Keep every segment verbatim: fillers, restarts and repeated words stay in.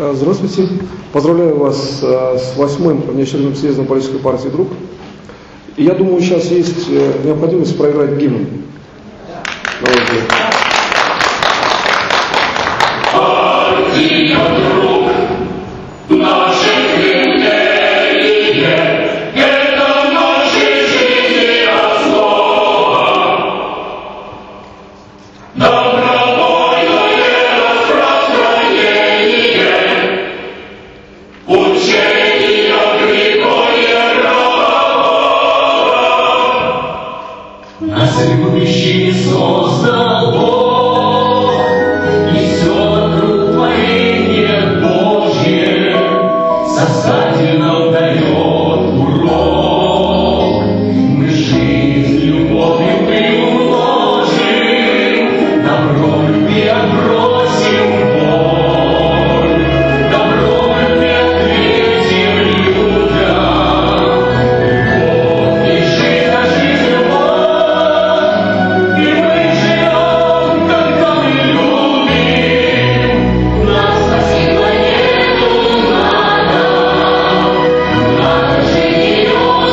Здравствуйте. Поздравляю вас с восьмым внеочередным съездом политической партии «Друг». И я думаю, сейчас есть необходимость проиграть гимн. Партия «Друг» наших людей, это нашей жизни основа. Добровольное распространение учения Григория Рабова. Нас любящий создал Бог, и все вокруг творение Божье, Создатель нам дает урок. Мы жизнь любовью приумножим, добро любви отбросим боль, добро любви ответим людям. Любовь и жизнь, а жизнь любовь, и мы живем, когда мы любим. Нас спасибо нету надо, надо жить ее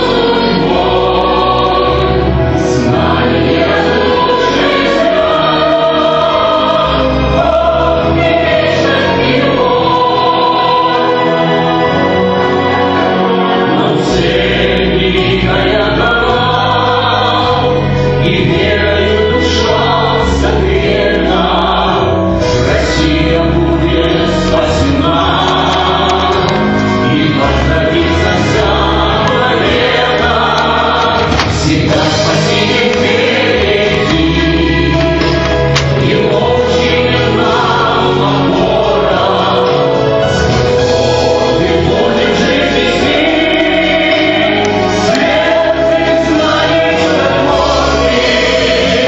судьбой. Знание лучше звезд, Бог и вечность его. Нам цель великая дана, и верою душа согрета. Россия будет спасена, и возродится вся планета. Всегда спаситель впереди, его учение нам опора. Сквозь годы будем жить без них, свет и знаний чудотворных.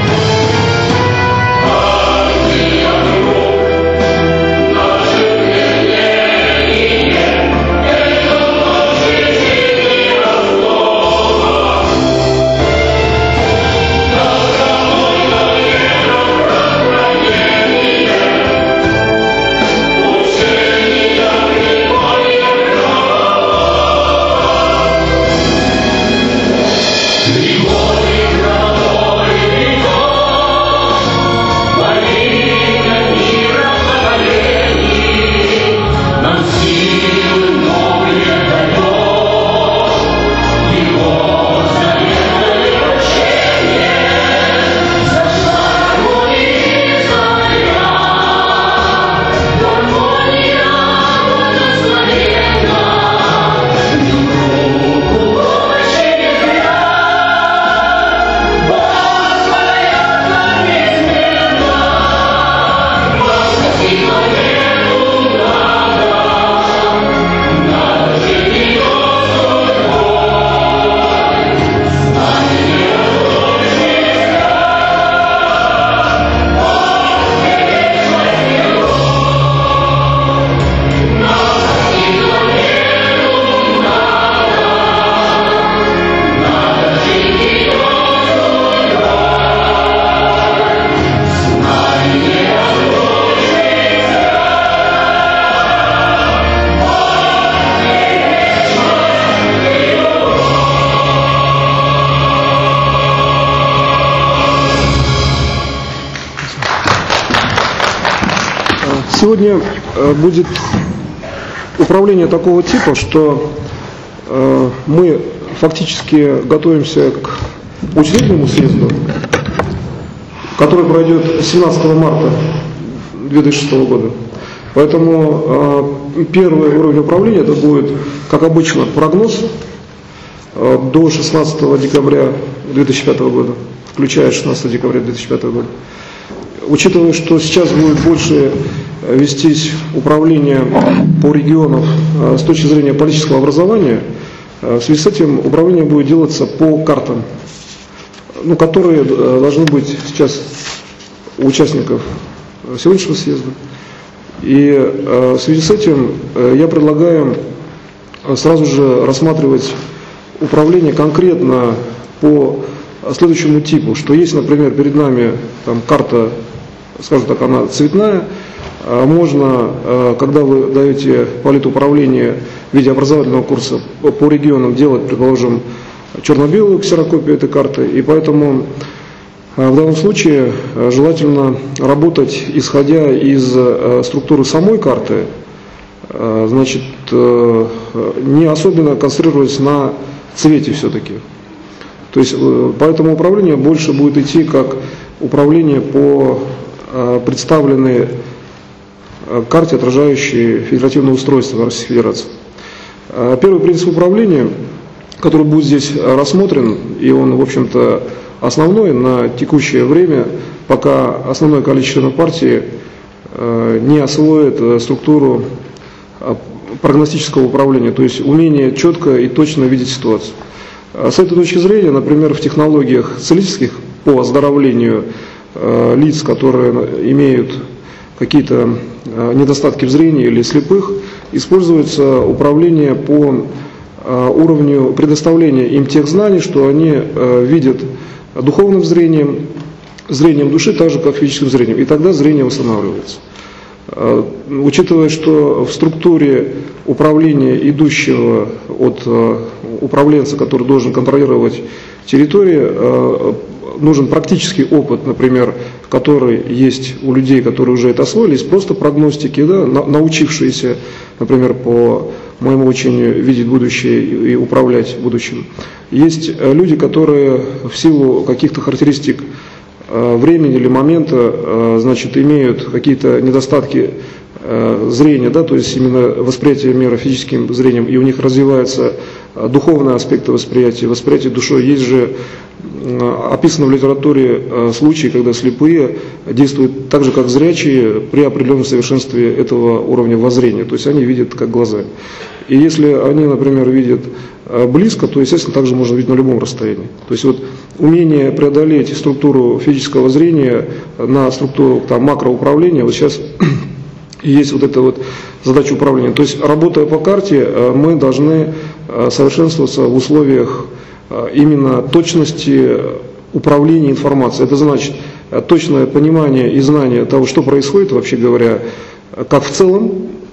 Партия «Друг» наших людей, это нашей жизни основа. Добровольное распространение учения Григория Рабова. Григорий Гробовой веков, во имя мира поколений, нам силы новые дает. Его заветное учение зашла гармония заря. Гармония благословенна, руку помощи не зря. Бог своя нам неизменно, нам спасибо нету надо, надо жить ее судьбой. Знание лучше звезд, Бог и вечность его. Нам спасибо нету надо, надо жить ее судьбой. Знание лучше Сегодня э, будет управление такого типа, что э, мы фактически готовимся к учредительному съезду, который пройдет семнадцатого марта две тысячи шестого года. Поэтому э, первый уровень управления это будет, как обычно, прогноз э, до шестнадцатого декабря две тысячи пятого года, включая шестнадцатого декабря две тысячи пятого года. Учитывая, что сейчас будет больше вестись управление по регионам э, с точки зрения политического образования, э, в связи с этим управление будет делаться по картам, ну, которые э, должны быть сейчас у участников сегодняшнего съезда. И э, в связи с этим э, я предлагаю сразу же рассматривать управление конкретно по следующему типу, что есть, например, перед нами там карта, скажем так, она цветная, Можно, когда вы даете политуправление в виде образовательного курса по регионам, делать, предположим, черно-белую ксерокопию этой карты, и поэтому в данном случае желательно работать, исходя из структуры самой карты, значит, не особенно концентрируясь на цвете все-таки. То есть, поэтому управление больше будет идти как управление по представленной карте, отражающей федеративное устройство Российской Федерации. Первый принцип управления, который будет здесь рассмотрен, и он, в общем-то, основной на текущее время, пока основное количество членов партии не освоит структуру прогностического управления, то есть умение четко и точно видеть ситуацию. С этой точки зрения, например, в технологиях целительских по оздоровлению лиц, которые имеют какие-то недостатки в зрении или слепых, используется управление по уровню предоставления им тех знаний, что они видят духовным зрением, зрением души, так же как физическим зрением, и тогда зрение восстанавливается. Учитывая, что в структуре управления, идущего от управленца, который должен контролировать территорию, нужен практический опыт, например, который есть у людей, которые уже это освоили, из просто прогностики, да, научившиеся, например, по моему учению видеть будущее и управлять будущим. Есть люди, которые в силу каких-то характеристик времени или момента, значит, имеют какие-то недостатки зрения, да, то есть именно восприятие мира физическим зрением, и у них развиваются духовные аспекты восприятия, восприятие душой. Есть же описано в литературе случаи, когда слепые действуют так же, как зрячие, при определенном совершенстве этого уровня воззрения, то есть они видят как глаза. И если они, например, видят близко, то, естественно, также можно видеть на любом расстоянии. То есть вот умение преодолеть структуру физического зрения на структуру там, макроуправления, вот сейчас и есть вот эта вот задача управления. То есть, работая по карте, мы должны совершенствоваться в условиях именно точности управления информацией. Это значит точное понимание и знание того, что происходит, вообще говоря, как в целом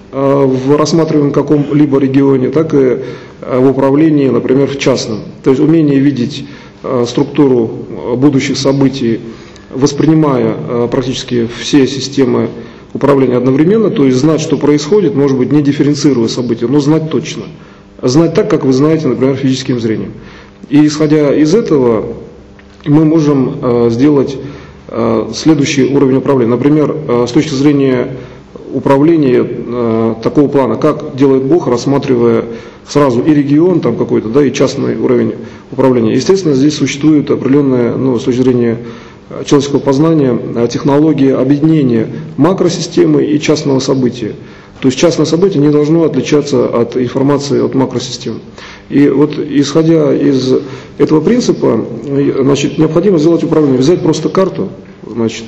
в рассматриваемом каком-либо регионе, так и в управлении, например, в частном. То есть умение видеть структуру будущих событий, воспринимая практически все системы управления одновременно, то есть знать, что происходит, может быть, не дифференцируя события, но знать точно. Знать так, как вы знаете, например, физическим зрением. И исходя из этого, мы можем э, сделать э, следующий уровень управления. Например, э, с точки зрения управления э, такого плана, как делает Бог, рассматривая сразу и регион там какой-то, да, и частный уровень управления. Естественно, здесь существует определенная, ну, с точки зрения человеческого познания, технологии объединения макросистемы и частного события. То есть частное событие не должно отличаться от информации от макросистем. И вот исходя из этого принципа, значит, необходимо сделать управление, взять просто карту, значит,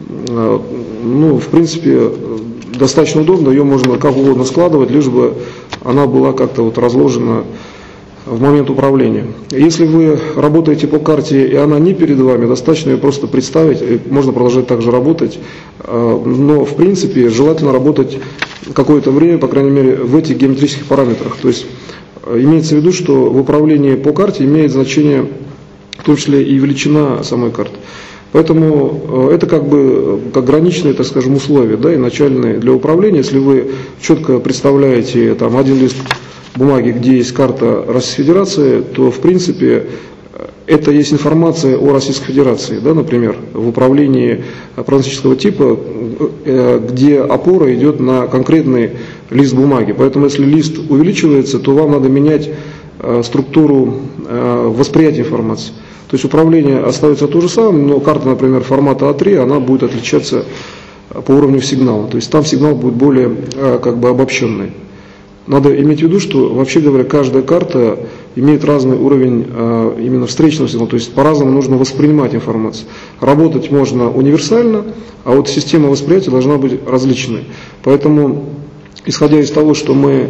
ну, в принципе, достаточно удобно, ее можно как угодно складывать, лишь бы она была как-то вот разложена в момент управления. Если вы работаете по карте, и она не перед вами, достаточно ее просто представить, и можно продолжать также работать, но в принципе желательно работать какое-то время, по крайней мере, в этих геометрических параметрах. То есть имеется в виду, что в управлении по карте имеет значение в том числе и величина самой карты. Поэтому это как бы как граничные, так скажем, условия, да, и начальные для управления. Если вы четко представляете там один лист бумаги, где есть карта Российской Федерации, то в принципе это есть информация о Российской Федерации, да, например, в управлении прогностического типа, где опора идет на конкретный лист бумаги. Поэтому если лист увеличивается, то вам надо менять структуру восприятия информации. То есть управление остается то же самое, но карта, например, формата А три, она будет отличаться по уровню сигнала. То есть там сигнал будет более как бы обобщенный. Надо иметь в виду, что, вообще говоря, каждая карта имеет разный уровень э, именно встречного сигнала, то есть по-разному нужно воспринимать информацию. Работать можно универсально, а вот система восприятия должна быть различной. Поэтому, исходя из того, что мы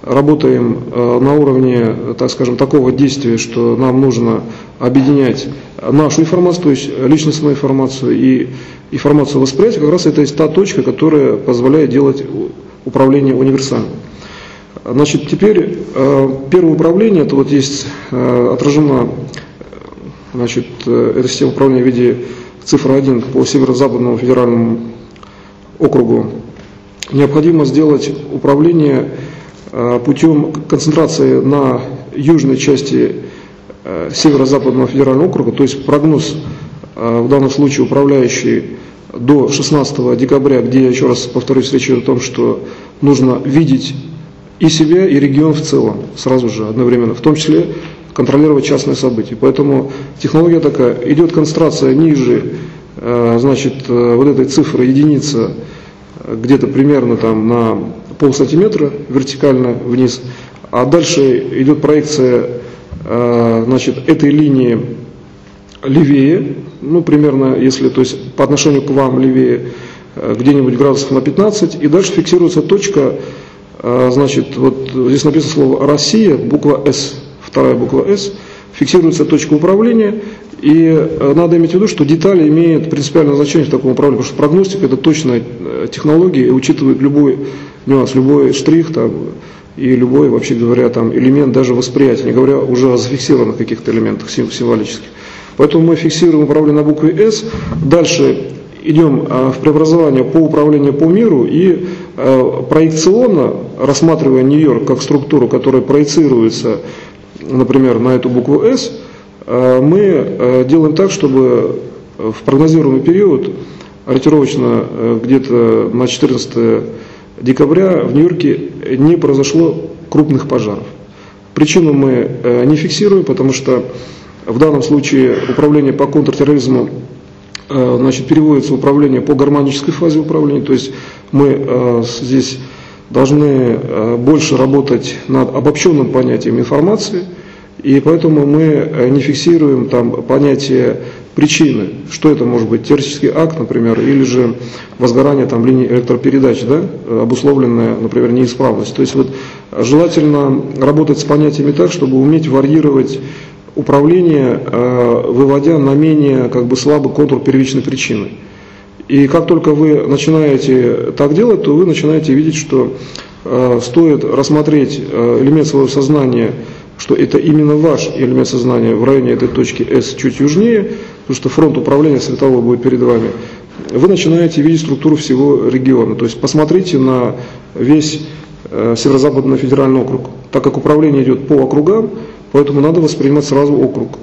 работаем на уровне, так скажем, такого действия, что нам нужно объединять нашу информацию, то есть личностную информацию и информацию восприятия, как раз это есть та точка, которая позволяет делать управление универсальным. Значит, теперь первое управление, это вот есть отражена, значит, эта система управления в виде цифры один по Северо-Западному федеральному округу. Необходимо сделать управление путем концентрации на южной части Северо-Западного федерального округа, то есть прогноз, в данном случае управляющий до шестнадцатого декабря, где, я еще раз повторюсь, речь идет о том, что нужно видеть и себя, и регион в целом, сразу же, одновременно, в том числе контролировать частные события. Поэтому технология такая, идет концентрация ниже, значит, вот этой цифры единица, где-то примерно там на полсантиметра вертикально вниз, а дальше идет проекция, значит, этой линии левее, ну, примерно, если, то есть по отношению к вам левее, где-нибудь градусов на пятнадцать, и дальше фиксируется точка, значит, вот здесь написано слово «Россия», буква «С», вторая буква «С», фиксируется точка управления, и надо иметь в виду, что детали имеют принципиальное значение в таком управлении, потому что прогностика – это точная технология и учитывает любой нюанс, любой штрих там, и любой, вообще говоря, там, элемент даже восприятия, не говоря уже о зафиксированных каких-то элементах символических. Поэтому мы фиксируем управление на букве «С», дальше идем в преобразование по управлению по миру и проекционно, рассматривая Нью-Йорк как структуру, которая проецируется, например, на эту букву «С», мы делаем так, чтобы в прогнозируемый период, ориентировочно где-то на четырнадцатое декабря, в Нью-Йорке не произошло крупных пожаров. Причину мы не фиксируем, потому что в данном случае управление по контртерроризму, значит, переводится в управление по гармонической фазе управления, то есть мы здесь должны больше работать над обобщенным понятием информации, и поэтому мы не фиксируем там понятие причины, что это может быть, террористический акт, например, или же возгорание там линии электропередач, да, обусловленная, например, неисправность. То есть вот желательно работать с понятиями так, чтобы уметь варьировать управление, выводя на менее как бы слабый контур первичной причины. И как только вы начинаете так делать, то вы начинаете видеть, что э, стоит рассмотреть э, элемент своего сознания, что это именно ваш элемент сознания в районе этой точки S чуть южнее, потому что фронт управления светового будет перед вами, вы начинаете видеть структуру всего региона. То есть посмотрите на весь э, Северо-Западный федеральный округ. Так как управление идет по округам, поэтому надо воспринимать сразу округ.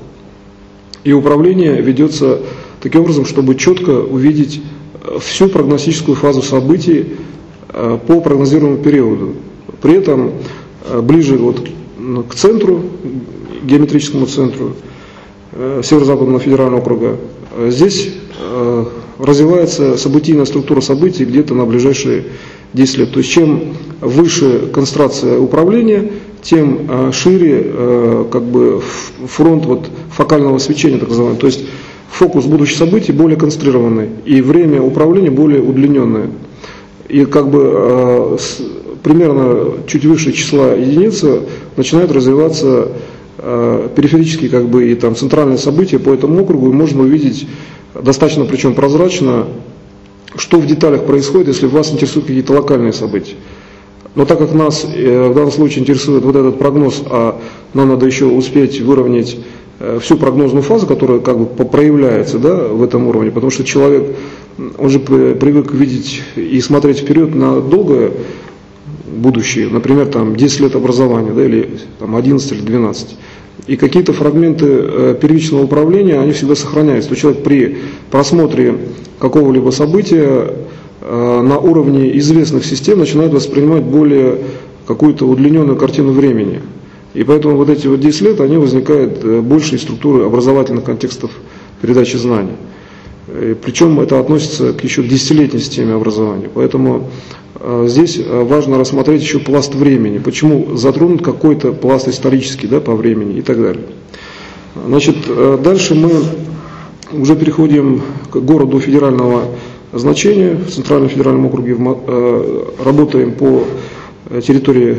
И управление ведется таким образом, чтобы четко увидеть всю прогностическую фазу событий по прогнозируемому периоду. При этом ближе вот к центру, геометрическому центру Северо-Западного федерального округа, здесь развивается событийная структура событий где-то на ближайшие десять лет. То есть чем выше концентрация управления, тем шире как бы фронт вот фокального свечения, так называемый. То есть фокус будущих событий более концентрированный и время управления более удлиненное. И как бы э, с, примерно чуть выше числа единицы начинают развиваться э, периферические как бы и там центральные события по этому округу, и можно увидеть достаточно, причем прозрачно, что в деталях происходит, если вас интересуют какие-то локальные события. Но так как нас э, в данном случае интересует вот этот прогноз, а нам надо еще успеть выровнять всю прогнозную фазу, которая как бы проявляется, да, в этом уровне, потому что человек, он же привык видеть и смотреть вперед на долгое будущее, например, там десять лет образования, да, или там одиннадцать или двенадцать. И какие-то фрагменты первичного управления, они всегда сохраняются. То человек при просмотре какого-либо события на уровне известных систем начинает воспринимать более какую-то удлиненную картину времени. И поэтому вот эти вот десять лет, они возникают большей структуры образовательных контекстов передачи знаний. И причем это относится к еще к десятилетней системе образования. Поэтому э, здесь важно рассмотреть еще пласт времени. Почему затронут какой-то пласт исторический, да, по времени и так далее. Значит, э, дальше мы уже переходим к городу федерального значения. В Центральном федеральном округе э, работаем по территории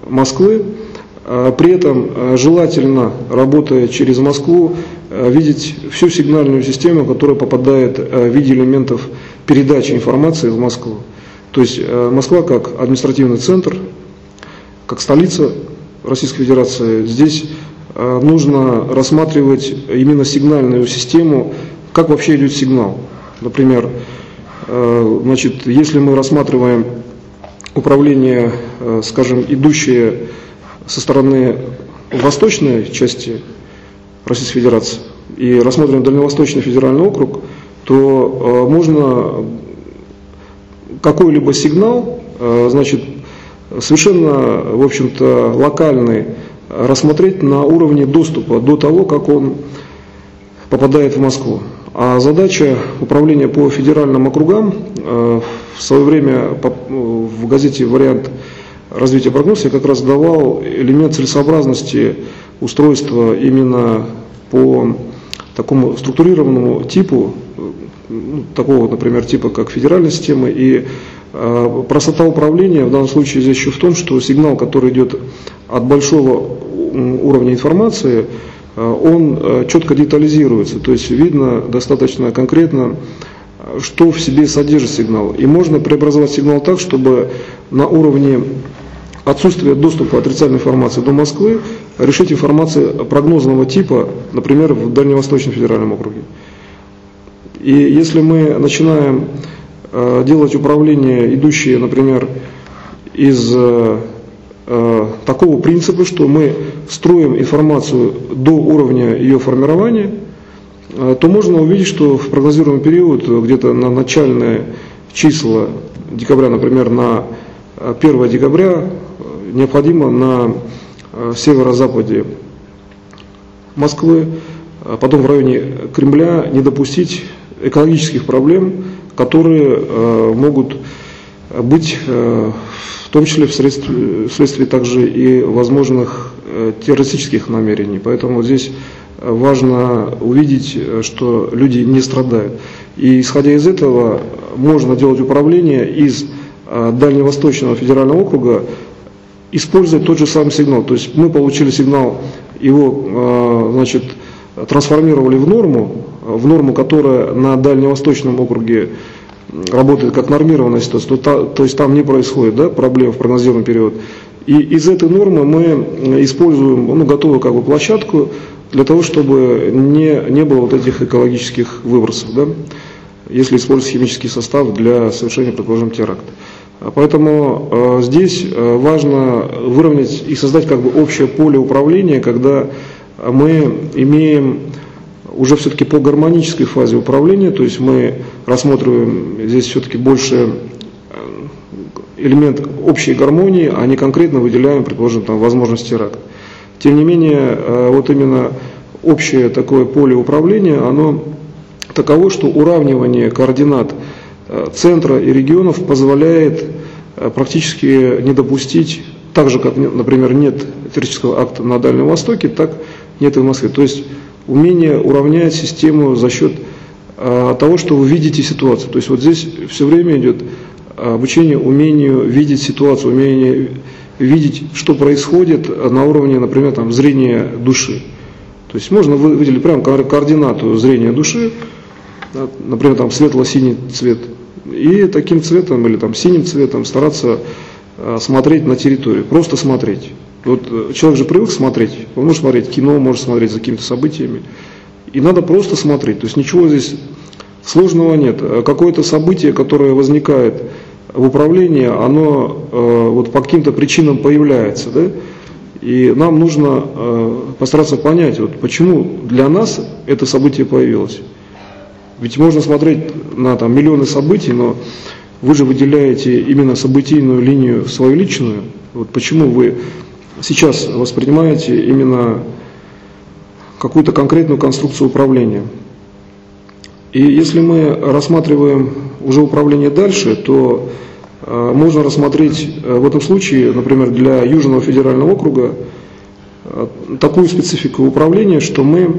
Москвы. При этом желательно, работая через Москву, видеть всю сигнальную систему, которая попадает в виде элементов передачи информации в Москву. То есть Москва как административный центр, как столица Российской Федерации, здесь нужно рассматривать именно сигнальную систему, как вообще идет сигнал. Например, значит, если мы рассматриваем управление, скажем, идущее со стороны восточной части Российской Федерации и рассмотрим Дальневосточный федеральный округ, то можно какой-либо сигнал, значит, совершенно, в общем-то, локальный, рассмотреть на уровне доступа до того, как он попадает в Москву. А задача управления по федеральным округам, в свое время в газете «Вариант развития прогноза» я как раз давал элемент целесообразности устройства именно по такому структурированному типу, такого, например, типа как федеральная система. И э, простота управления в данном случае здесь еще в том, что сигнал, который идет от большого уровня информации, э, он э, четко детализируется, то есть видно достаточно конкретно, что в себе содержит сигнал. И можно преобразовать сигнал так, чтобы на уровне отсутствия доступа отрицательной информации до Москвы решить информацию прогнозного типа, например, в Дальневосточном федеральном округе. И если мы начинаем э, делать управление, идущее, например, из э, э, такого принципа, что мы строим информацию до уровня ее формирования, э, то можно увидеть, что в прогнозируемый период, где-то на начальные числа декабря, например, на первое декабря, необходимо на северо-западе Москвы, потом в районе Кремля не допустить экологических проблем, которые э, могут быть э, в том числе вследствие, вследствие также и возможных э, террористических намерений. Поэтому здесь важно увидеть, что люди не страдают. И исходя из этого можно делать управление из э, Дальневосточного федерального округа, используя тот же самый сигнал. То есть мы получили сигнал, его э, значит, трансформировали в норму, в норму, которая на Дальневосточном округе работает как нормированная ситуация, то, то есть там не происходит, да, проблем в прогнозируемый период. И из этой нормы мы используем, ну, готовую как бы площадку для того, чтобы не, не было вот этих экологических выбросов, да, если использовать химический состав для совершения, предположим, теракта. Поэтому э, здесь э, важно выровнять и создать как бы общее поле управления, когда мы имеем уже все-таки по гармонической фазе управления, то есть мы рассматриваем здесь все-таки больше элемент общей гармонии, а не конкретно выделяем, предположим, там, возможность теракта. Тем не менее, вот именно общее такое поле управления, оно таково, что уравнивание координат центра и регионов позволяет практически не допустить, так же, как, например, нет террористического акта на Дальнем Востоке, так нет и в Москве. То есть умение уравнять систему за счет а, того, что вы видите ситуацию. То есть вот здесь все время идет обучение умению видеть ситуацию, умение видеть, что происходит на уровне, например, там, зрения души. То есть можно выделить прямо координату зрения души, например, там светло-синий цвет, и таким цветом или там синим цветом стараться смотреть на территорию, просто смотреть. Вот человек же привык смотреть, он может смотреть кино, может смотреть за какими-то событиями, и надо просто смотреть, то есть ничего здесь сложного нет. Какое-то событие, которое возникает в управлении, оно э, вот по каким-то причинам появляется, да? И нам нужно э, постараться понять, вот почему для нас это событие появилось. Ведь можно смотреть на там, миллионы событий, но вы же выделяете именно событийную линию свою личную. Вот почему вы сейчас воспринимаете именно какую-то конкретную конструкцию управления. И если мы рассматриваем уже управление дальше, то э, можно рассмотреть э, в этом случае, например, для Южного федерального округа, э, такую специфику управления, что мы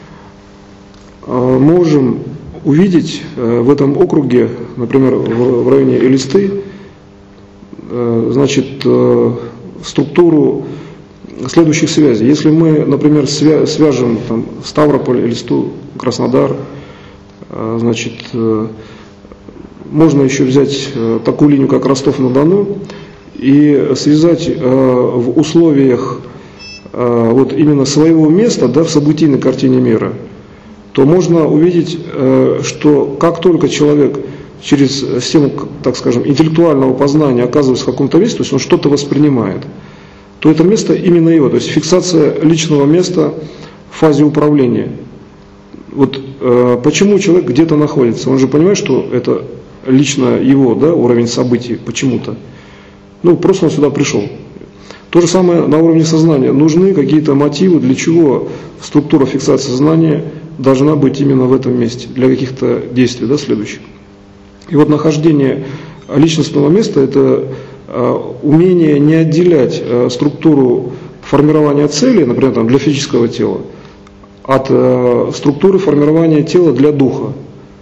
э, можем увидеть э, в этом округе, например, в, в районе Элисты, э, значит, э, структуру следующих связей. Если мы, например, свя свяжем там, Ставрополь, Элисту, Краснодар, э, значит, э, можно еще взять э, такую линию, как Ростов-на-Дону, и связать э, в условиях э, вот именно своего места, да, в событийной картине мира, то можно увидеть, э, что как только человек через систему, так скажем, интеллектуального познания оказывается в каком-то месте, то есть он что-то воспринимает, то это место именно его, то есть фиксация личного места в фазе управления. Вот э, почему человек где-то находится? Он же понимает, что это лично его, да, уровень событий почему-то. Ну, просто он сюда пришел. То же самое на уровне сознания. Нужны какие-то мотивы, для чего структура фиксации сознания должна быть именно в этом месте, для каких-то действий, да, следующих. И вот нахождение личностного места – это э, умение не отделять э, структуру формирования целей, например, там, для физического тела, от э, структуры формирования тела для духа.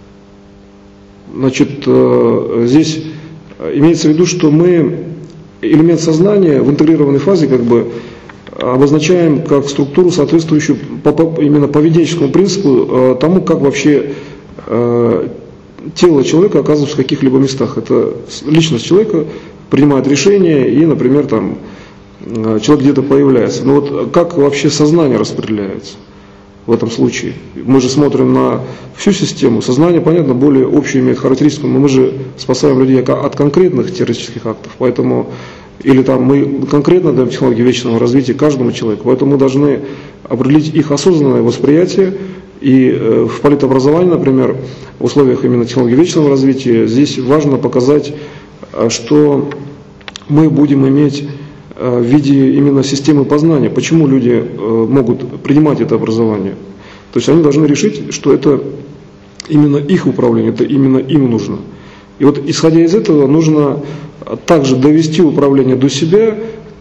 Значит, э, здесь имеется в виду, что мы элемент сознания в интегрированной фазе как бы обозначаем как структуру, соответствующую по, по, именно поведенческому принципу э, тому, как вообще э, тело человека оказывается в каких-либо местах. Это личность человека принимает решения и, например, там, человек где-то появляется. Но вот как вообще сознание распределяется в этом случае? Мы же смотрим на всю систему. Сознание, понятно, более общую имеет характеристику, но мы же спасаем людей от конкретных террористических актов. Поэтому, или там мы конкретно даем технологии вечного развития каждому человеку. Поэтому мы должны определить их осознанное восприятие. И в политобразовании, например, в условиях именно технологии вечного развития, здесь важно показать, что мы будем иметь в виде именно системы познания. Почему люди могут принимать это образование? То есть они должны решить, что это именно их управление, это именно им нужно. И вот исходя из этого нужно также довести управление до себя,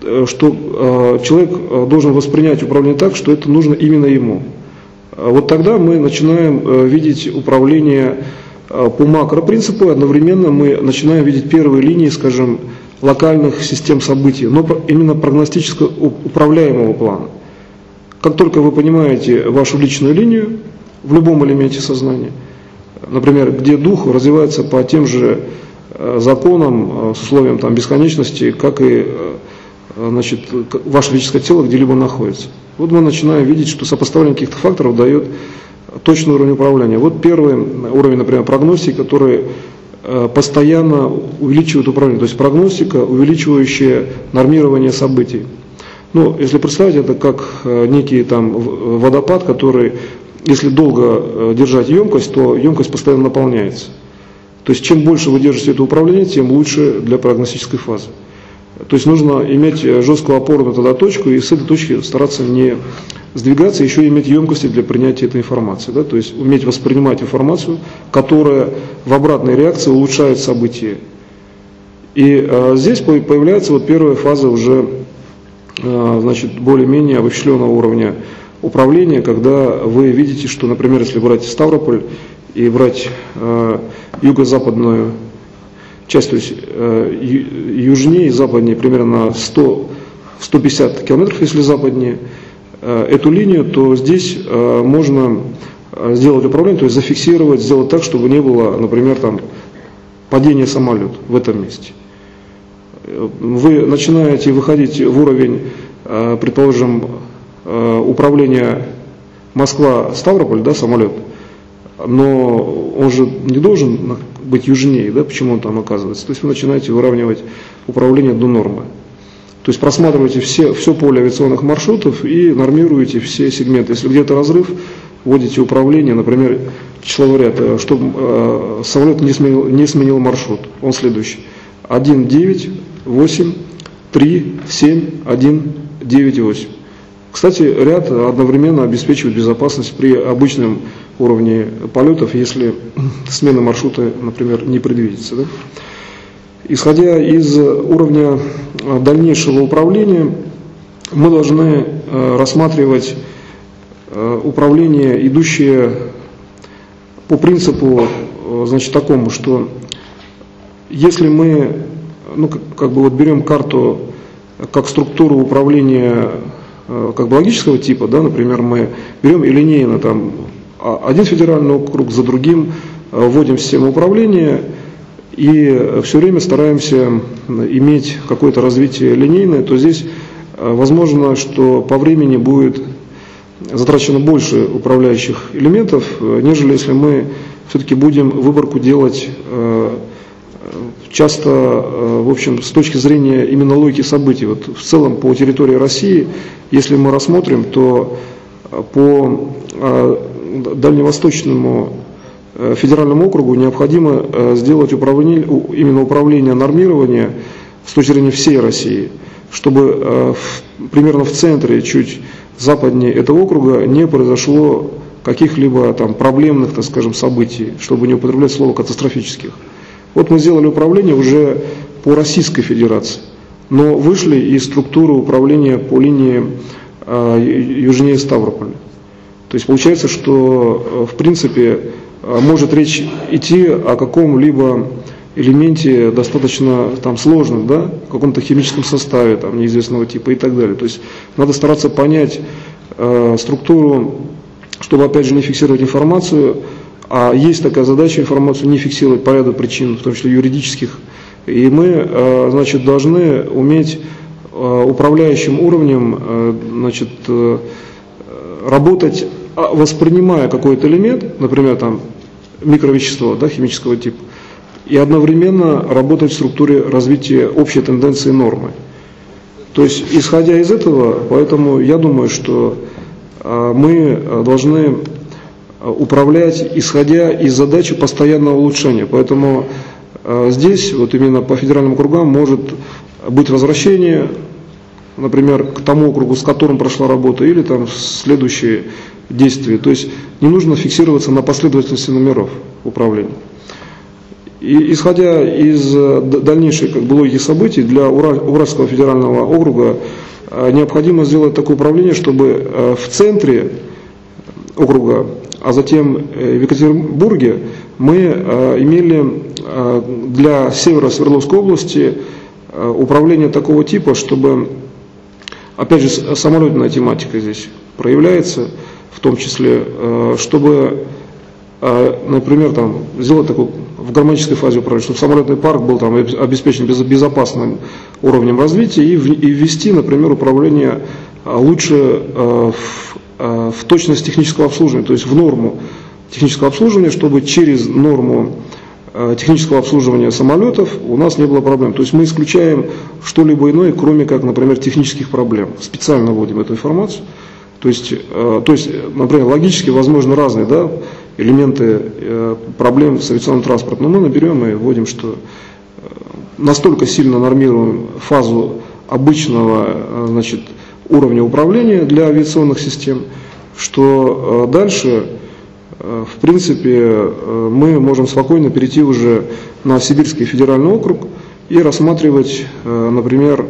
что человек должен воспринять управление так, что это нужно именно ему. Вот тогда мы начинаем видеть управление по макропринципу, и одновременно мы начинаем видеть первые линии, скажем, локальных систем событий, но именно прогностического управляемого плана. Как только вы понимаете вашу личную линию в любом элементе сознания, например, где дух развивается по тем же законам с условием там, бесконечности, как и значит, ваше физическое тело где-либо находится. Вот мы начинаем видеть, что сопоставление каких-то факторов дает точный уровень управления. Вот первый уровень, например, прогностики, который постоянно увеличивает управление. То есть прогностика, увеличивающая нормирование событий. Ну, если представить это как некий там водопад, который, если долго держать емкость, то емкость постоянно наполняется. То есть чем больше вы держите это управление, тем лучше для прогностической фазы. То есть нужно иметь жесткую опору на тогда точку и с этой точки стараться не сдвигаться, еще иметь емкости для принятия этой информации. Да? То есть уметь воспринимать информацию, которая в обратной реакции улучшает события. И а, здесь появляется вот первая фаза уже а, значит, более-менее обобщенного уровня управления, когда вы видите, что, например, если брать Ставрополь и брать а, юго-западную часть, то есть э, южнее и западнее, примерно на сто — сто пятьдесят километров, если западнее, э, эту линию, то здесь э, можно сделать управление, то есть зафиксировать, сделать так, чтобы не было, например, там, падения самолета в этом месте. Вы начинаете выходить в уровень, э, предположим, э, управления Москва-Ставрополь, да, самолет, но он же не должен быть южнее, да, почему он там оказывается. То есть вы начинаете выравнивать управление до нормы. То есть просматриваете все, все поле авиационных маршрутов и нормируете все сегменты. Если где-то разрыв, вводите управление, например, числовой ряд, чтобы э, самолет не сменил, не сменил маршрут. Он следующий. один, девять, восемь, три, семь, один, девять, восемь. Кстати, ряд одновременно обеспечивает безопасность при обычном уровне полетов, если смена маршрута, например, не предвидится. Да? Исходя из уровня дальнейшего управления, мы должны рассматривать управление, идущее по принципу, значит, такому, что если мы, ну, как, как бы вот берем карту как структуру управления как бы логического типа, да, например, мы берем и линейно там один федеральный округ за другим вводим в систему управления и все время стараемся иметь какое-то развитие линейное, то здесь возможно, что по времени будет затрачено больше управляющих элементов, нежели если мы все-таки будем выборку делать часто, в общем, с точки зрения именно логики событий. Вот в целом по территории России, если мы рассмотрим, то по дальневосточному федеральному округу необходимо сделать управление, именно управление нормирования с точки зрения всей России, чтобы примерно в центре, чуть западнее этого округа, не произошло каких-либо там проблемных, так скажем, событий, чтобы не употреблять слово катастрофических. Вот мы сделали управление уже по Российской Федерации, но вышли из структуры управления по линии э, южнее Ставрополя. То есть получается, что в принципе может речь идти о каком-либо элементе достаточно там сложном, да, в каком-то химическом составе там, неизвестного типа и так далее. То есть надо стараться понять э, структуру, чтобы опять же не фиксировать информацию, а есть такая задача информацию не фиксировать по ряду причин, в том числе юридических. И мы э, значит, должны уметь э, управляющим уровнем э, значит, э, работать, воспринимая какой-то элемент, например, там, микровещество, да, химического типа, и одновременно работать в структуре развития общей тенденции нормы. То есть, исходя из этого, поэтому я думаю, что э, мы должны управлять, исходя из задачи постоянного улучшения. Поэтому э, здесь, вот именно по федеральным округам, может быть возвращение, например, к тому округу, с которым прошла работа, или там следующие действия. То есть не нужно фиксироваться на последовательности номеров управления. И исходя из дальнейшей как бы, логики событий, для Уральского федерального округа э, необходимо сделать такое управление, чтобы э, в центре округа, а затем в Екатеринбурге мы э, имели э, для севера Свердловской области э, управление такого типа, чтобы, опять же, самолетная тематика здесь проявляется, в том числе, э, чтобы, э, например, там, сделать такую в гармонической фазе управления, чтобы самолетный парк был там, обеспечен безопасным уровнем развития и, в, и ввести, например, управление лучше э, в в точность технического обслуживания, то есть в норму технического обслуживания, чтобы через норму технического обслуживания самолетов у нас не было проблем. То есть мы исключаем что-либо иное, кроме как, например, технических проблем. Специально вводим эту информацию. То есть, то есть например, логически возможны разные, да, элементы проблем с авиационным транспортом. Но мы наберем и вводим, что настолько сильно нормируем фазу обычного, значит, уровня управления для авиационных систем, что э, дальше, э, в принципе, э, мы можем спокойно перейти уже на Сибирский федеральный округ и рассматривать, э, например,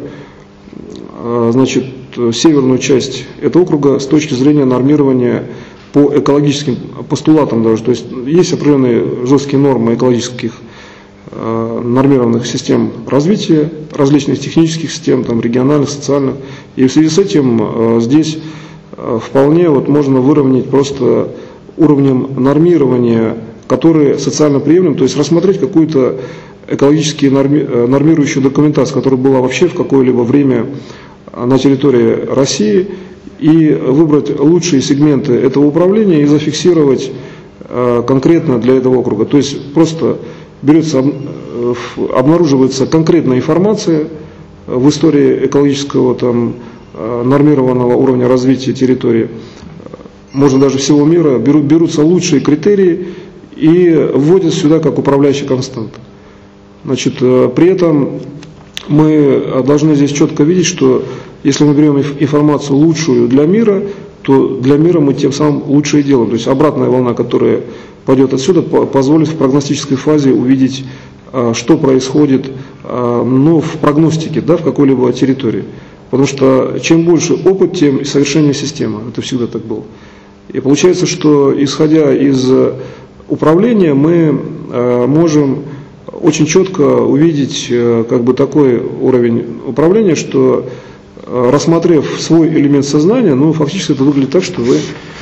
э, значит, северную часть этого округа с точки зрения нормирования по экологическим постулатам даже. То есть есть определенные жесткие нормы экологических нормированных систем развития, различных технических систем, там, региональных, социальных. И в связи с этим э, здесь э, вполне вот, можно выровнять просто уровнем нормирования, который социально приемлем, то есть рассмотреть какую-то экологически норми, нормирующую документацию, которая была вообще в какое-либо время на территории России, и выбрать лучшие сегменты этого управления и зафиксировать э, конкретно для этого округа. То есть просто берется, обнаруживается конкретная информация в истории экологического там, нормированного уровня развития территории, можно даже всего мира, берут, берутся лучшие критерии и вводят сюда как управляющие константы. Значит, при этом мы должны здесь четко видеть, что если мы берем информацию лучшую для мира, то для мира мы тем самым лучше и делаем. То есть обратная волна, которая пойдет отсюда, позволит в прогностической фазе увидеть, что происходит, ну, в прогностике, да, в какой-либо территории. Потому что чем больше опыт, тем совершеннее система. Это всегда так было. И получается, что исходя из управления, мы можем очень четко увидеть как бы такой уровень управления, что, рассмотрев свой элемент сознания, ну, фактически это выглядит так, что вы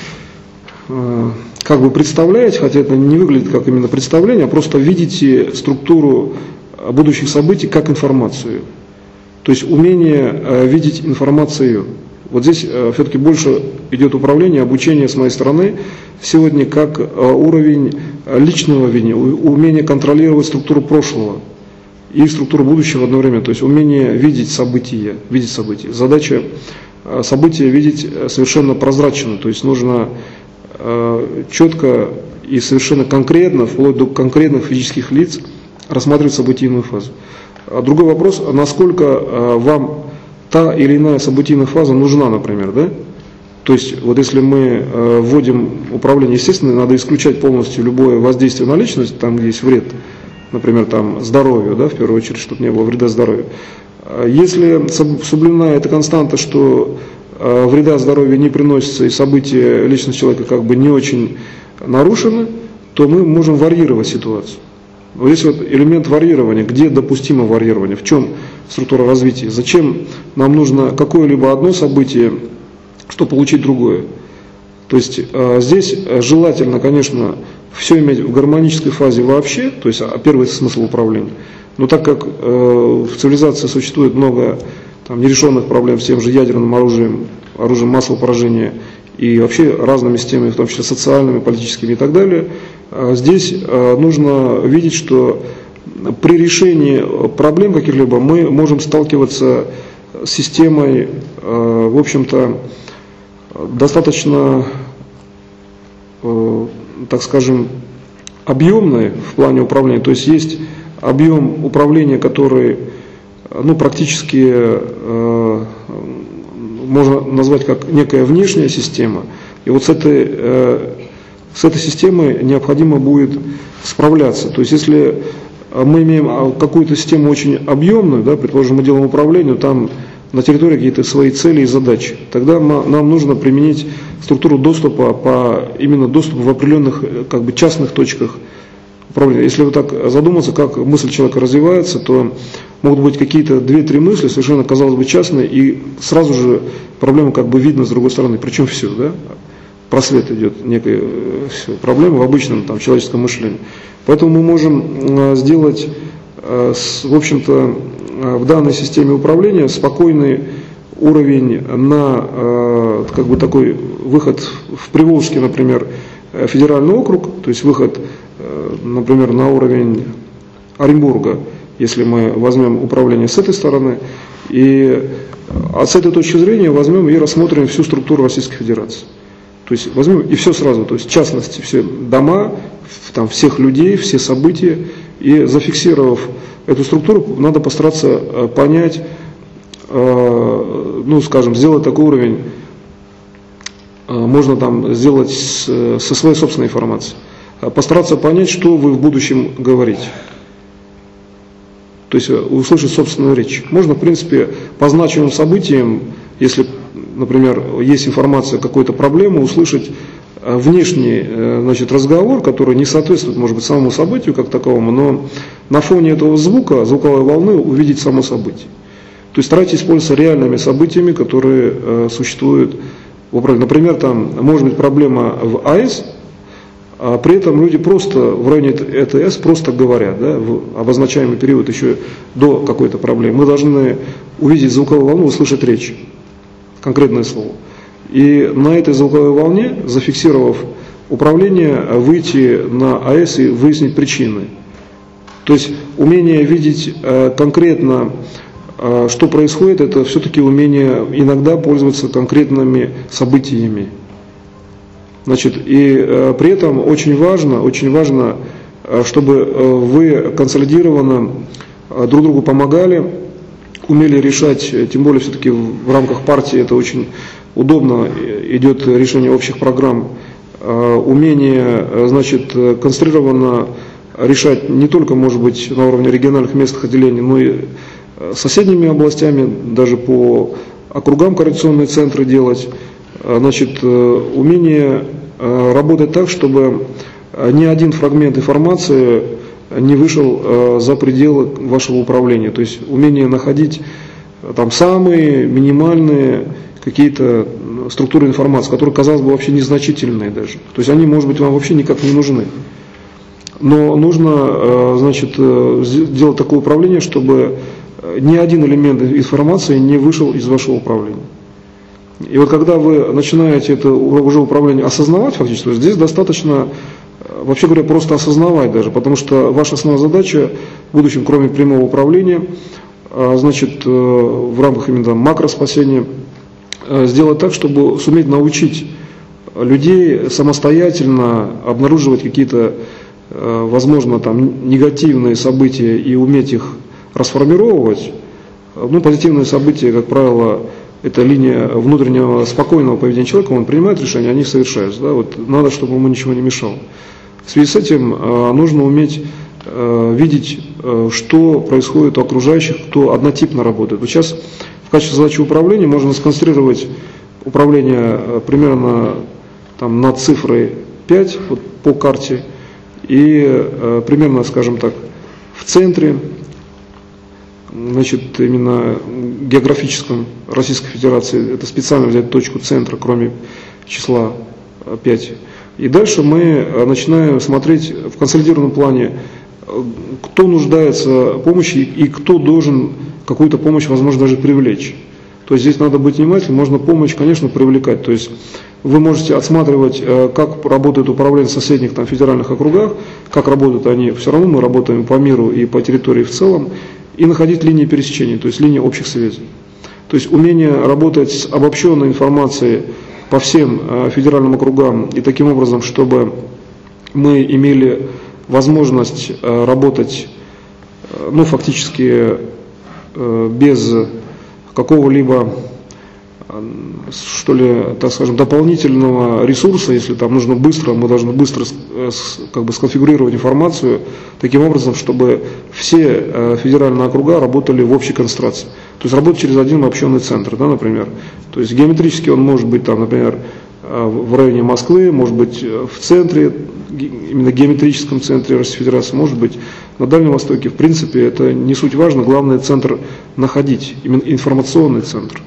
как бы представляете, хотя это не выглядит как именно представление, а просто видите структуру будущих событий как информацию. То есть умение видеть информацию. Вот здесь все-таки больше идет управление, обучение с моей стороны сегодня как уровень личного видения, умение контролировать структуру прошлого и структуру будущего одновременно. То есть умение видеть события, видеть события. Задача события видеть совершенно прозрачно, то есть нужно четко и совершенно конкретно, вплоть до конкретных физических лиц, рассматривать событийную фазу. Другой вопрос, насколько вам та или иная событийная фаза нужна, например, да? То есть, вот если мы вводим управление, естественно, надо исключать полностью любое воздействие на личность, там, где есть вред, например, там, здоровью, да, в первую очередь, чтобы не было вреда здоровью. Если соблюдена эта константа, что вреда здоровью не приносится и события личности человека как бы не очень нарушены, то мы можем варьировать ситуацию. Вот здесь вот элемент варьирования, где допустимо варьирование, в чем структура развития, зачем нам нужно какое-либо одно событие, чтобы получить другое. То есть э, здесь желательно, конечно, все иметь в гармонической фазе вообще, то есть первый смысл управления. Но так как э, в цивилизации существует много там, нерешенных проблем с тем же ядерным оружием, оружием массового поражения и вообще разными системами, в том числе социальными, политическими и так далее, э, здесь э, нужно видеть, что при решении проблем каких-либо мы можем сталкиваться с системой, э, в общем-то, достаточно, э, так скажем, объемной в плане управления. То есть есть объем управления, который ну, практически э, можно назвать как некая внешняя система. И вот с этой, э, с этой системой необходимо будет справляться. То есть если мы имеем какую-то систему очень объемную, да, предположим, мы делаем управление, там на территории какие-то свои цели и задачи, тогда нам нужно применить структуру доступа по именно доступу в определенных как бы, частных точках управления. Если вот так задуматься, как мысль человека развивается, то могут быть какие-то две-три мысли, совершенно, казалось бы, частные, и сразу же проблема как бы видна с другой стороны. Причем все, да? Просвет идет некая проблема в обычном там, человеческом мышлении. Поэтому мы можем сделать, в общем-то, в данной системе управления спокойный уровень на как бы, такой выход в Приволжский, например, федеральный округ, то есть выход, например, на уровень Оренбурга, если мы возьмем управление с этой стороны, и а с этой точки зрения возьмем и рассмотрим всю структуру Российской Федерации. То есть возьмем и все сразу, то есть в частности все дома, там, всех людей, все события, и зафиксировав эту структуру, надо постараться понять, ну скажем, сделать такой уровень, можно там сделать со своей собственной информацией, постараться понять, что вы в будущем говорите. То есть услышать собственную речь. Можно, в принципе, по значимым событиям, если, например, есть информация о какой-то проблеме, услышать внешний, значит, разговор, который не соответствует, может быть, самому событию как таковому, но на фоне этого звука, звуковой волны увидеть само событие. То есть старайтесь пользоваться реальными событиями, которые э, существуют в управлении. Например, там может быть проблема в АЭС, а при этом люди просто в районе ЭТС просто говорят, да, в обозначаемый период еще до какой-то проблемы. Мы должны увидеть звуковую волну, услышать речь, конкретное слово. И на этой звуковой волне, зафиксировав управление, выйти на АЭС и выяснить причины. То есть умение видеть э, конкретно, э, что происходит, это все-таки умение иногда пользоваться конкретными событиями. Значит, и э, при этом очень важно, очень важно, э, чтобы э, вы консолидированно э, друг другу помогали, умели решать, тем более все-таки в рамках партии это очень удобно идет решение общих программ, э, умение, э, значит, концентрированно решать не только, может быть, на уровне региональных местных отделений, но и соседними областями, даже по округам координационные центры делать. Значит, умение работать так, чтобы ни один фрагмент информации не вышел за пределы вашего управления. То есть умение находить там самые минимальные какие-то структуры информации, которые, казалось бы, вообще незначительные даже. То есть они, может быть, вам вообще никак не нужны. Но нужно, значит, делать такое управление, чтобы ни один элемент информации не вышел из вашего управления. И вот когда вы начинаете это уже управление осознавать фактически, здесь достаточно, вообще говоря, просто осознавать даже, потому что ваша основная задача в будущем, кроме прямого управления, значит, в рамках именно макроспасения, сделать так, чтобы суметь научить людей самостоятельно обнаруживать какие-то, возможно, там, негативные события и уметь их расформировать. Ну, позитивные события, как правило, это линия внутреннего спокойного поведения человека, он принимает решения, они совершаются. Да? Вот надо, чтобы ему ничего не мешало. В связи с этим э, нужно уметь э, видеть, э, что происходит у окружающих, кто однотипно работает. Вот сейчас в качестве задачи управления можно сконцентрировать управление э, примерно там, над цифрой пять вот, по карте и э, примерно, скажем так, в центре, значит, именно географическом Российской Федерации, это специально взять точку центра, кроме числа пять. И дальше мы начинаем смотреть в консолидированном плане, кто нуждается в помощи и кто должен какую-то помощь, возможно, даже привлечь. То есть здесь надо быть внимательным, можно помощь, конечно, привлекать. То есть вы можете отсматривать, как работает управление в соседних там, федеральных округах, как работают они. Все равно мы работаем по миру и по территории в целом. И находить линии пересечения, то есть линии общих связей. То есть умение работать с обобщенной информацией по всем э, федеральным округам и таким образом, чтобы мы имели возможность э, работать, э, ну, фактически э, без какого-либо, э, что ли, так скажем, дополнительного ресурса, если там нужно быстро, мы должны быстро э, с, как бы сконфигурировать информацию таким образом, чтобы все э, федеральные округа работали в общей концентрации. То есть работать через один обобщенный центр, да, например. То есть геометрически он может быть там, например, э, в районе Москвы, может быть в центре, именно геометрическом центре Российской Федерации, может быть на Дальнем Востоке. В принципе, это не суть важно, главное центр находить, именно информационный центр.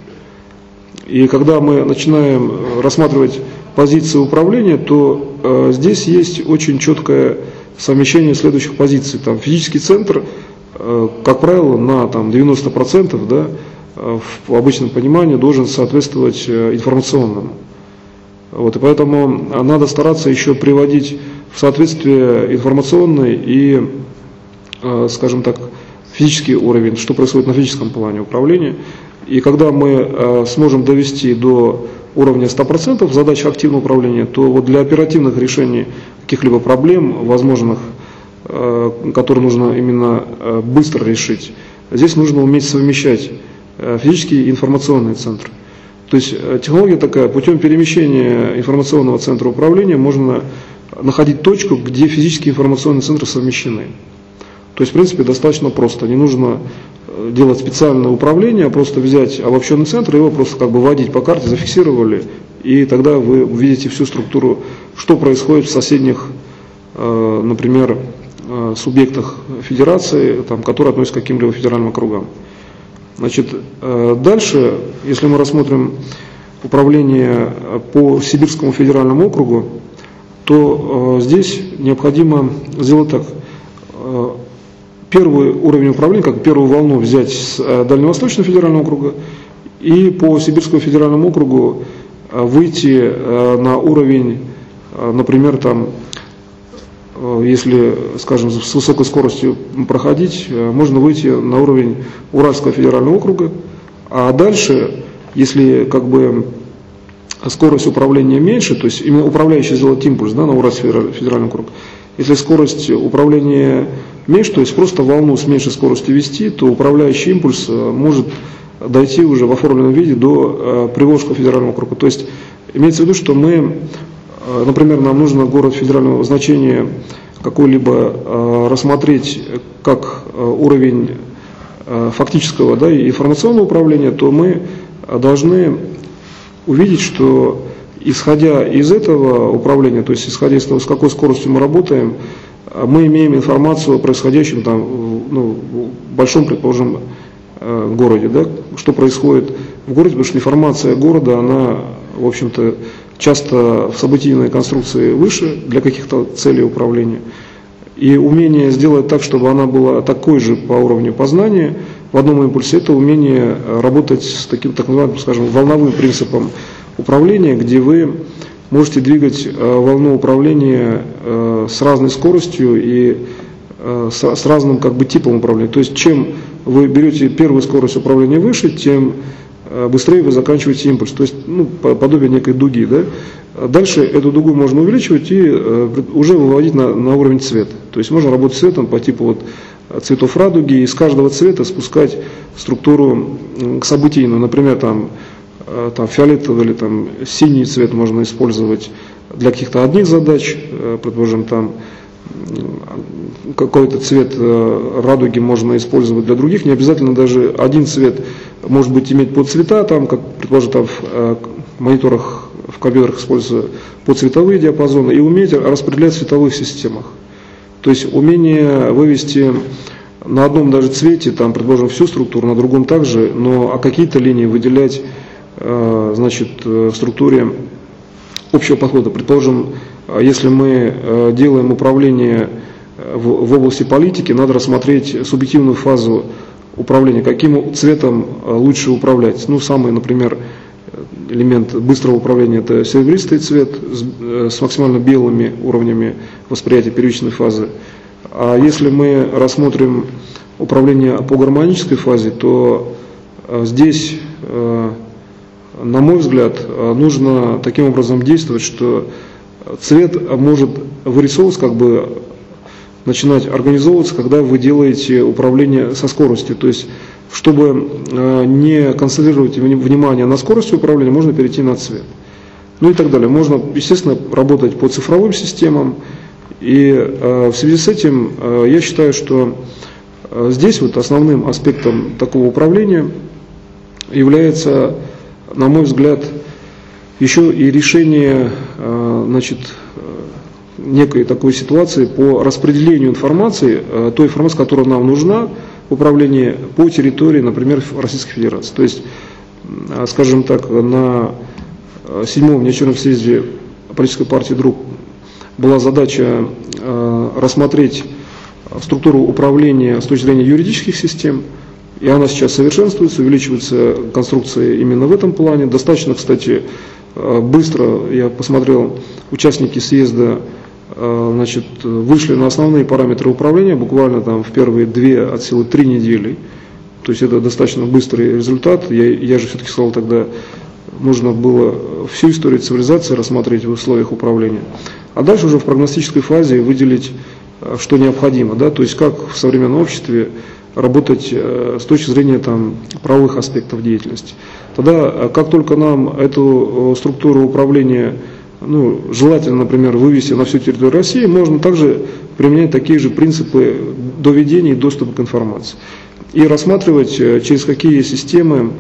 И когда мы начинаем рассматривать позиции управления, то э, здесь есть очень четкое совмещение следующих позиций. Там, физический центр, э, как правило, на там, девяносто процентов, да, э, в обычном понимании должен соответствовать э, информационному. Вот, и поэтому надо стараться еще приводить в соответствие информационный и, э, скажем так, физический уровень, что происходит на физическом плане управления. И когда мы э, сможем довести до уровня ста процентов задач активного управления, то вот для оперативных решений каких-либо проблем, возможных, э, которые нужно именно э, быстро решить, здесь нужно уметь совмещать э, физический и информационный центр. То есть э, технология такая, путем перемещения информационного центра управления можно находить точку, где физические и информационные центры совмещены. То есть, в принципе, достаточно просто. Не нужно делать специальное управление, а просто взять обобщенный центр и его просто как бы вводить по карте, зафиксировали, и тогда вы увидите всю структуру, что происходит в соседних, например, субъектах федерации, там, которые относятся к каким-либо федеральным округам. Значит, дальше, если мы рассмотрим управление по Сибирскому федеральному округу, то здесь необходимо сделать так. Первый уровень управления, как первую волну взять с Дальневосточного федерального округа и по Сибирскому федеральному округу выйти на уровень, например, там, если, скажем, с высокой скоростью проходить, можно выйти на уровень Уральского федерального округа, а дальше, если как бы скорость управления меньше, то есть именно управляющий сделать импульс, да, на Уральский федеральный округ, если скорость управления меньше, то есть просто волну с меньшей скоростью вести, то управляющий импульс может дойти уже в оформленном виде до Приволжского федерального округа. То есть имеется в виду, что мы, например, нам нужно город федерального значения какой-либо рассмотреть как уровень фактического, да, и информационного управления, то мы должны увидеть, что исходя из этого управления, то есть исходя из того, с какой скоростью мы работаем, мы имеем информацию о происходящем там, ну, в большом, предположим, городе, да, что происходит в городе, потому что информация города, она, в общем-то, часто в событийной конструкции выше для каких-то целей управления. И умение сделать так, чтобы она была такой же по уровню познания, в одном импульсе, это умение работать с таким, так называемым, скажем, волновым принципом управления, где вы можете двигать волну управления с разной скоростью и с разным как бы типом управления. То есть чем вы берете первую скорость управления выше, тем быстрее вы заканчиваете импульс. То есть ну, подобие некой дуги. Да? Дальше эту дугу можно увеличивать и уже выводить на, на уровень цвета. То есть можно работать цветом по типу вот цветов радуги и из каждого цвета спускать структуру событийную. Например, там, там фиолетовый или там, синий цвет можно использовать для каких-то одних задач, предположим, там какой-то цвет радуги можно использовать для других, не обязательно даже один цвет может быть иметь подцвета, там, как, предположим, там в мониторах, в компьютерах используются подцветовые диапазоны, и уметь распределять в цветовых системах. То есть умение вывести на одном даже цвете, там, предположим, всю структуру, на другом также, но а какие-то линии выделять, значит, в структуре общего подхода. Предположим, если мы делаем управление в, в области политики, надо рассмотреть субъективную фазу управления, каким цветом лучше управлять. Ну, самый, например, элемент быстрого управления – это серебристый цвет с, с максимально белыми уровнями восприятия первичной фазы. А если мы рассмотрим управление по гармонической фазе, то здесь, на мой взгляд, нужно таким образом действовать, что цвет может вырисовываться, как бы начинать организовываться, когда вы делаете управление со скоростью. То есть, чтобы не концентрировать внимание на скорости управления, можно перейти на цвет. Ну и так далее. Можно, естественно, работать по цифровым системам. И в связи с этим я считаю, что здесь вот основным аспектом такого управления является, на мой взгляд, еще и решение, значит, некой такой ситуации по распределению информации, той информации, которая нам нужна в управлении по территории, например, Российской Федерации. То есть, скажем так, на седьмом внеочередном съезде политической партии «Друг» была задача рассмотреть структуру управления с точки зрения юридических систем, и она сейчас совершенствуется, увеличивается конструкция именно в этом плане. Достаточно, кстати, быстро, я посмотрел, участники съезда, значит, вышли на основные параметры управления буквально там в первые две, от силы три недели. То есть это достаточно быстрый результат. Я, я же все-таки сказал тогда, нужно было всю историю цивилизации рассмотреть в условиях управления. А дальше уже в прогностической фазе выделить, что необходимо. Да? То есть как в современном обществе работать с точки зрения там, правовых аспектов деятельности. Тогда, как только нам эту структуру управления, ну, желательно, например, вывести на всю территорию России, можно также применять такие же принципы доведения и доступа к информации. И рассматривать, через какие системы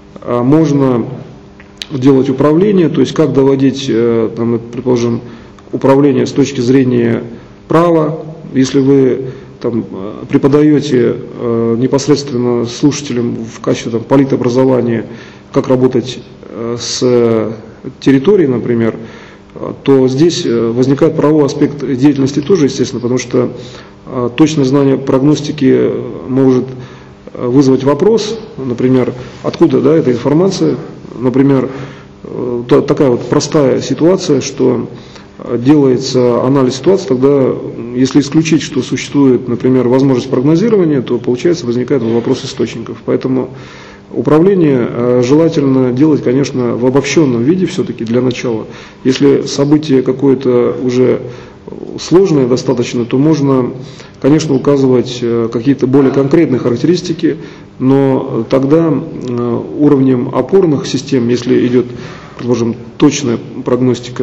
можно делать управление, то есть как доводить, там, предположим, управление с точки зрения права. Если вы там, преподаете э, непосредственно слушателям в качестве там, политобразования, как работать э, с территорией, например, э, то здесь возникает правовой аспект деятельности тоже, естественно, потому что э, точное знание прогностики может вызвать вопрос, например, откуда да, эта информация, например, э, такая вот простая ситуация, что делается анализ ситуации, тогда, если исключить, что существует, например, возможность прогнозирования, то, получается, возникает вопрос источников. Поэтому управление желательно делать, конечно, в обобщенном виде все-таки для начала. Если событие какое-то уже сложное достаточно, то можно, конечно, указывать какие-то более конкретные характеристики, но тогда уровнем опорных систем, если идет, предположим, точная прогностика,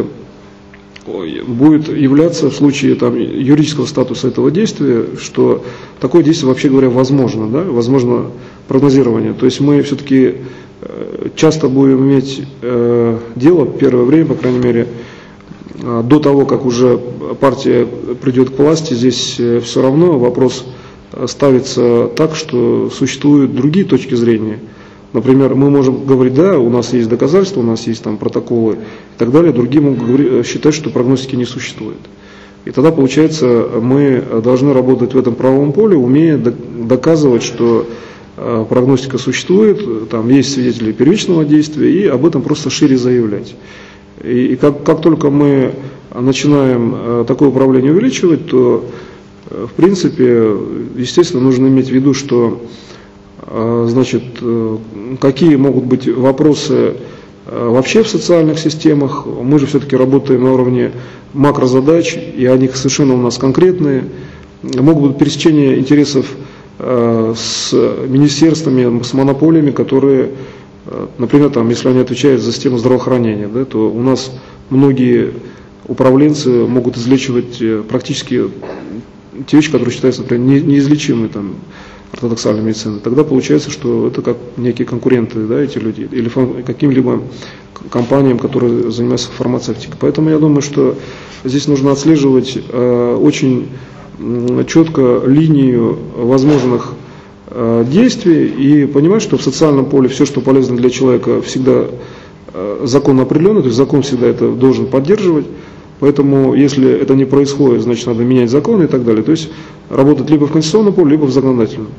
будет являться в случае там, юридического статуса этого действия, что такое действие, вообще говоря, возможно, да? Возможно прогнозирование. То есть мы все-таки часто будем иметь э, дело, первое время, по крайней мере, до того, как уже партия придет к власти, здесь все равно вопрос ставится так, что существуют другие точки зрения. Например, мы можем говорить, да, у нас есть доказательства, у нас есть там протоколы и так далее, другие могут говорить, считать, что прогностики не существует. И тогда, получается, мы должны работать в этом правовом поле, умея доказывать, что прогностика существует, там есть свидетели первичного действия, и об этом просто шире заявлять. И, и как, как только мы начинаем такое управление увеличивать, то, в принципе, естественно, нужно иметь в виду, что, значит, какие могут быть вопросы вообще в социальных системах. Мы же все-таки работаем на уровне макрозадач, и они совершенно у нас конкретные. Могут быть пересечения интересов с министерствами, с монополиями, которые, например, там, если они отвечают за систему здравоохранения, да, то у нас многие управленцы могут излечивать практически те вещи, которые считаются, например, неизлечимыми там, ортодоксальной медицины. Тогда получается, что это как некие конкуренты, да, эти люди, или каким-либо компаниям, которые занимаются фармацевтикой. Поэтому я думаю, что здесь нужно отслеживать э, очень четко линию возможных э, действий и понимать, что в социальном поле все, что полезно для человека, всегда э, закон определенный, то есть закон всегда это должен поддерживать. Поэтому, если это не происходит, значит, надо менять законы и так далее. То есть работать либо в конституционном поле, либо в законодательном.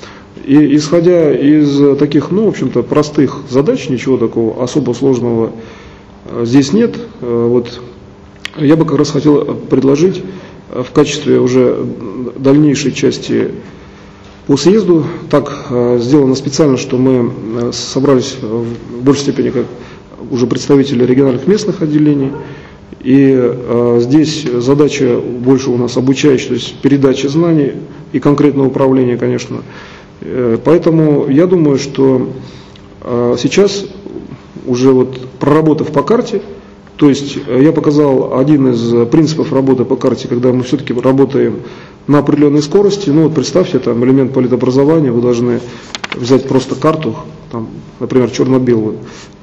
И исходя из таких, ну, в общем-то, простых задач, ничего такого особо сложного здесь нет. Вот я бы как раз хотел предложить в качестве уже дальнейшей части по съезду, так сделано специально, что мы собрались в большей степени как уже представители региональных местных отделений. И э, здесь задача больше у нас обучающая, то есть передача знаний и конкретного управления, конечно. Э, поэтому я думаю, что э, сейчас, уже вот проработав по карте, то есть э, я показал один из принципов работы по карте, когда мы все-таки работаем на определенной скорости. Ну вот представьте, там элемент политобразования, вы должны взять просто карту, там, например, черно-белую,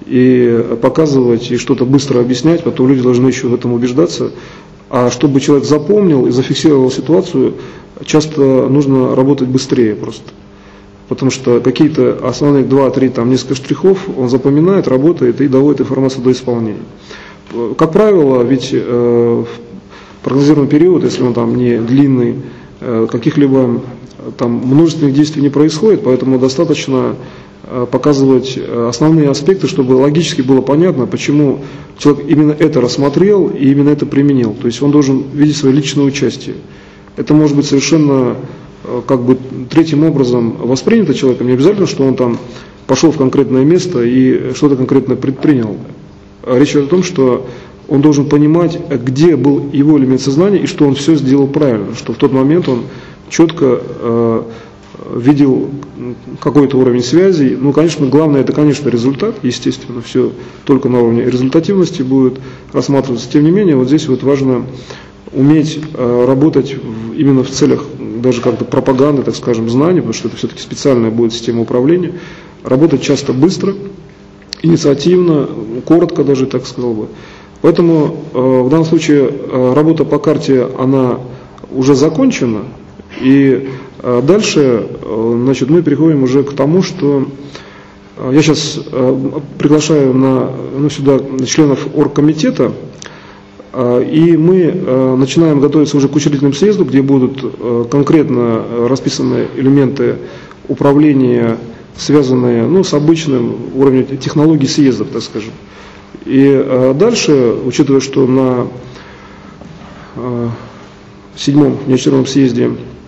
и показывать, и что-то быстро объяснять, потом люди должны еще в этом убеждаться. А чтобы человек запомнил и зафиксировал ситуацию, часто нужно работать быстрее просто. Потому что какие-то основные два-три, там несколько штрихов он запоминает, работает и доводит информацию до исполнения. Как правило, ведь э, в прогнозируемый период, если он там не длинный, э, каких-либо там множественных действий не происходит, поэтому достаточно показывать основные аспекты, чтобы логически было понятно, почему человек именно это рассмотрел и именно это применил. То есть он должен видеть свое личное участие. Это может быть совершенно как бы третьим образом воспринято человеком. Не обязательно, что он там пошел в конкретное место и что-то конкретно предпринял. Речь идет о том, что он должен понимать, где был его элемент сознания и что он все сделал правильно, что в тот момент он четко э, видел какой-то уровень связи. Ну, конечно, главное, это, конечно, результат, естественно, все только на уровне результативности будет рассматриваться. Тем не менее, вот здесь вот важно уметь э, работать в, именно в целях даже как-то пропаганды, так скажем, знаний, потому что это все-таки специальная будет система управления, работать часто быстро, инициативно, коротко даже, так сказал бы. Поэтому э, в данном случае э, работа по карте, она уже закончена, и э, дальше э, значит, мы переходим уже к тому, что э, я сейчас э, приглашаю на, ну, сюда членов оргкомитета, э, и мы э, начинаем готовиться уже к учредительному съезду, где будут э, конкретно расписаны элементы управления, связанные, ну, с обычным уровнем технологий съездов, так скажем. И э, дальше, учитывая, что на э, седьмом неочередном съезде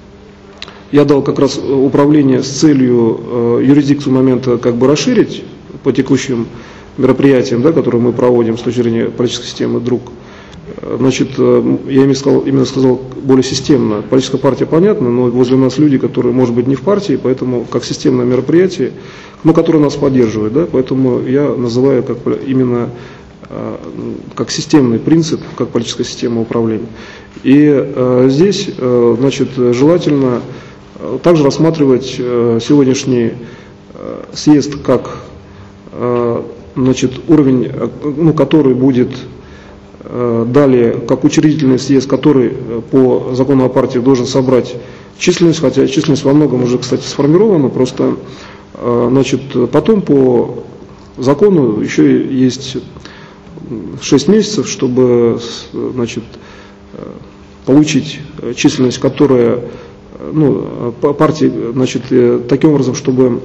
я дал как раз управление с целью э, юрисдикцию момента как бы расширить по текущим мероприятиям, да, которые мы проводим с точки зрения политической системы «Друг». Значит, э, я именно сказал, именно сказал более системно. Политическая партия понятна, но возле нас люди, которые, может быть, не в партии, поэтому как системное мероприятие, но которые нас поддерживают, да, поэтому я называю как именно э, как системный принцип, как политическая система управления. И э, здесь, э, значит, желательно э, также рассматривать э, сегодняшний э, съезд как э, значит, уровень, э, ну, который будет Далее, как учредительный съезд, который по закону о партии должен собрать численность, хотя численность во многом уже, кстати, сформирована, просто значит, потом по закону еще есть шесть месяцев, чтобы значит, получить численность, которая ну, партии, значит, таким образом, чтобы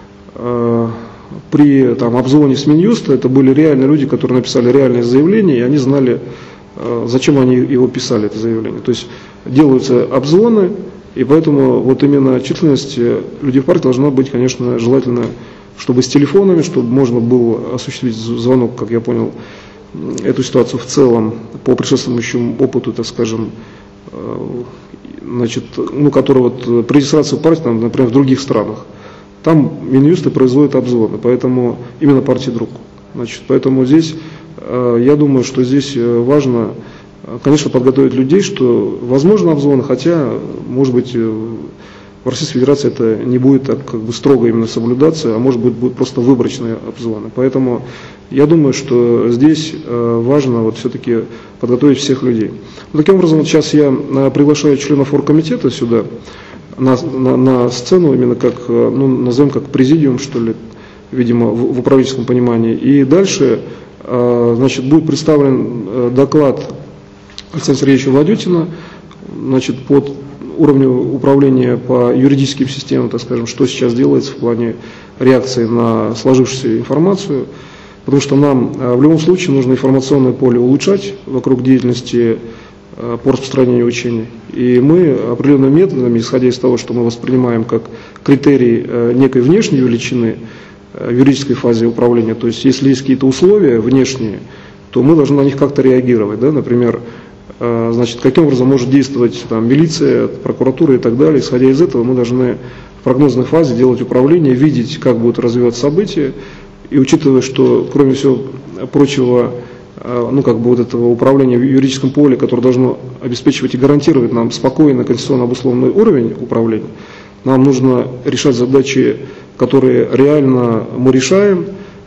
при там, обзвоне с Минюста это были реальные люди, которые написали реальные заявления, и они знали, зачем они его писали, это заявление. То есть делаются обзвоны, и поэтому вот именно численность людей в партии должна быть, конечно, желательно, чтобы с телефонами, чтобы можно было осуществить звонок, как я понял, эту ситуацию в целом по предшествующему опыту, так скажем, значит, ну, который вот при регистрации партии, там, например, в других странах. Там Минюсты производят обзвоны, поэтому именно партии друг. Значит, поэтому здесь, я думаю, что здесь важно, конечно, подготовить людей, что возможно обзвоны, хотя, может быть, в Российской Федерации это не будет так как бы строго именно соблюдаться, а может быть, будут просто выборочные обзвоны. Поэтому я думаю, что здесь важно вот все-таки подготовить всех людей. Вот таким образом, вот сейчас я приглашаю членов оргкомитета сюда, на, на, на сцену, именно как, ну, назовем как президиум, что ли, видимо, в, в управленческом понимании. И дальше, значит, будет представлен доклад Александра Сергеевича Владютина, значит, под уровню управления по юридическим системам, так скажем, что сейчас делается в плане реакции на сложившуюся информацию, потому что нам в любом случае нужно информационное поле улучшать вокруг деятельности по распространению учений. И мы определенными методами, исходя из того, что мы воспринимаем как критерий некой внешней величины в юридической фазе управления, то есть если есть какие-то условия внешние, то мы должны на них как-то реагировать. Да? Например, значит, каким образом может действовать там, милиция, прокуратура и так далее. Исходя из этого мы должны в прогнозной фазе делать управление, видеть, как будут развиваться события, и учитывая, что, кроме всего прочего, ну, как бы вот этого управления в юридическом поле, которое должно обеспечивать и гарантировать нам спокойный, конституционно обусловленный уровень управления, нам нужно решать задачи, которые реально мы решаем.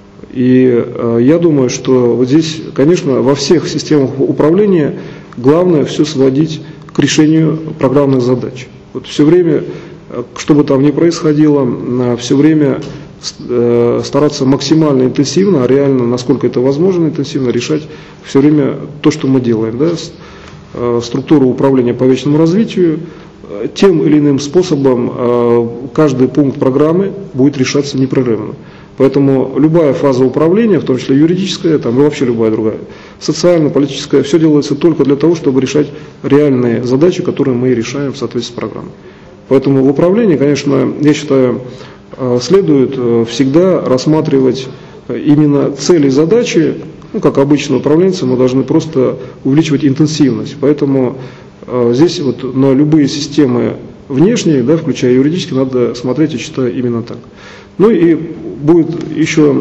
И э, я думаю, что вот здесь, конечно, во всех системах управления главное все сводить к решению программных задач. Вот все время, что бы там ни происходило, все время стараться максимально интенсивно, а реально, насколько это возможно, интенсивно решать все время то, что мы делаем. Да? Структуру управления по вечному развитию, тем или иным способом каждый пункт программы будет решаться непрерывно. Поэтому любая фаза управления, в том числе юридическая, там, и вообще любая другая, социально-политическая, все делается только для того, чтобы решать реальные задачи, которые мы решаем в соответствии с программой. Поэтому в управлении, конечно, я считаю, следует всегда рассматривать именно цели и задачи, ну, как обычно управленцы, мы должны просто увеличивать интенсивность. Поэтому здесь вот на любые системы внешние, да, включая юридические, надо смотреть, я считаю, именно так. Ну и будет еще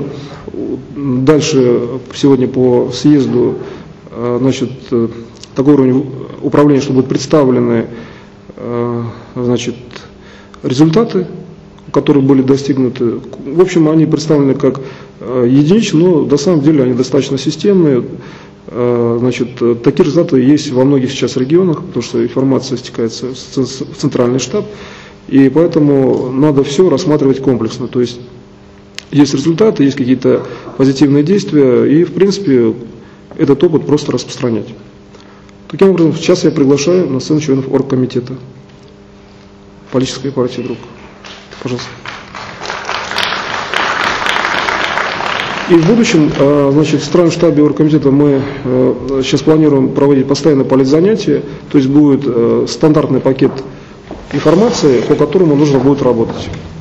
дальше сегодня по съезду, значит, такой уровень управления, что будут представлены, значит, результаты, которые были достигнуты. В общем, они представлены как единичные, но на самом деле они достаточно системные. Значит, такие результаты есть во многих сейчас регионах, потому что информация стекается в центральный штаб. И поэтому надо все рассматривать комплексно. То есть есть результаты, есть какие-то позитивные действия, и в принципе этот опыт просто распространять. Таким образом, сейчас я приглашаю на сцену членов оргкомитета политической партии «Друг». Пожалуйста. И в будущем, значит, в Центральном штабе оргкомитета мы сейчас планируем проводить постоянные политзанятия, то есть будет стандартный пакет информации, по которому нужно будет работать.